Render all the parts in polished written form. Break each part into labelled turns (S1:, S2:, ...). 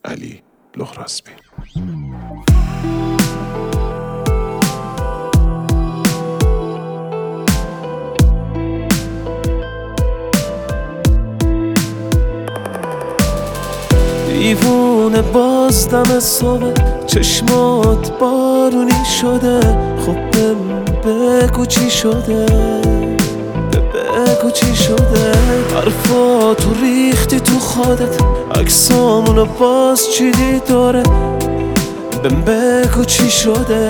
S1: علی لهرازبی.
S2: دیوونه باز دم صبح چشمات بارونی شده. خب بگو چی شده، بگو چی شده. حرفاتو ریختی تو خودت، عکسامونو باز چیدی داره. بگو چی شده،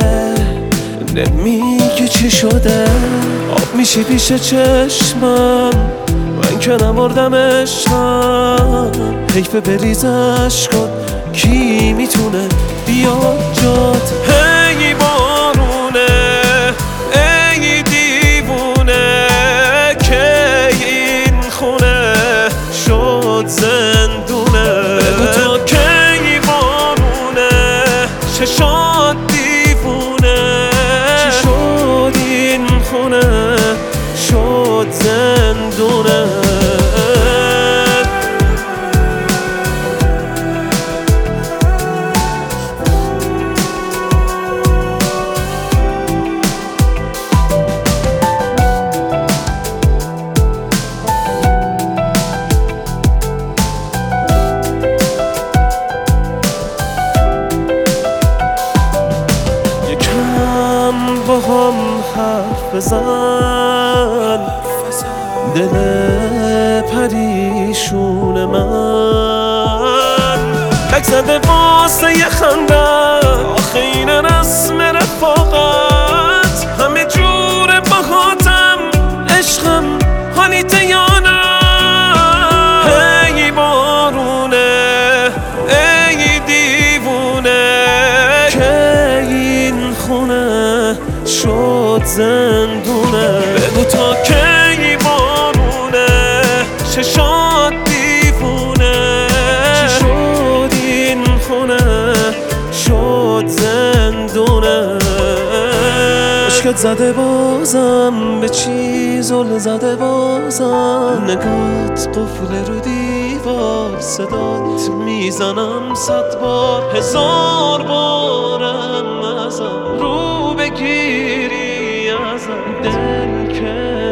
S2: نمیگی چی شده. آب میشی پیش چشمم، من که نمردم عشقم. حیف بریز عشقات، کی میتونه بیاد جات. هی بارونه، ای دیوونه، که این خونه شد زندونه. بگو تا کی بارونه، چشات دیوونه. چی شد این خونه شد زندونه. با هم حرف بزن، دل پریشون من تک زده واسه یه خنده. آخه این رسم رفاقت، همه جور باهاتم عشقم حالیته یا نه. هی بارونه، ای دیوونه، که این خونه شد زندونه. بگو تا کی بارونه، چشات دیوونه. چی شد این خونه شد زندونه. عشقت زده بازم به چی زل زده بازم. نگات قفل رو دیوار، صدات میزنم 100 بار. 1000 بارم ازم رو بگیری ازم. دل که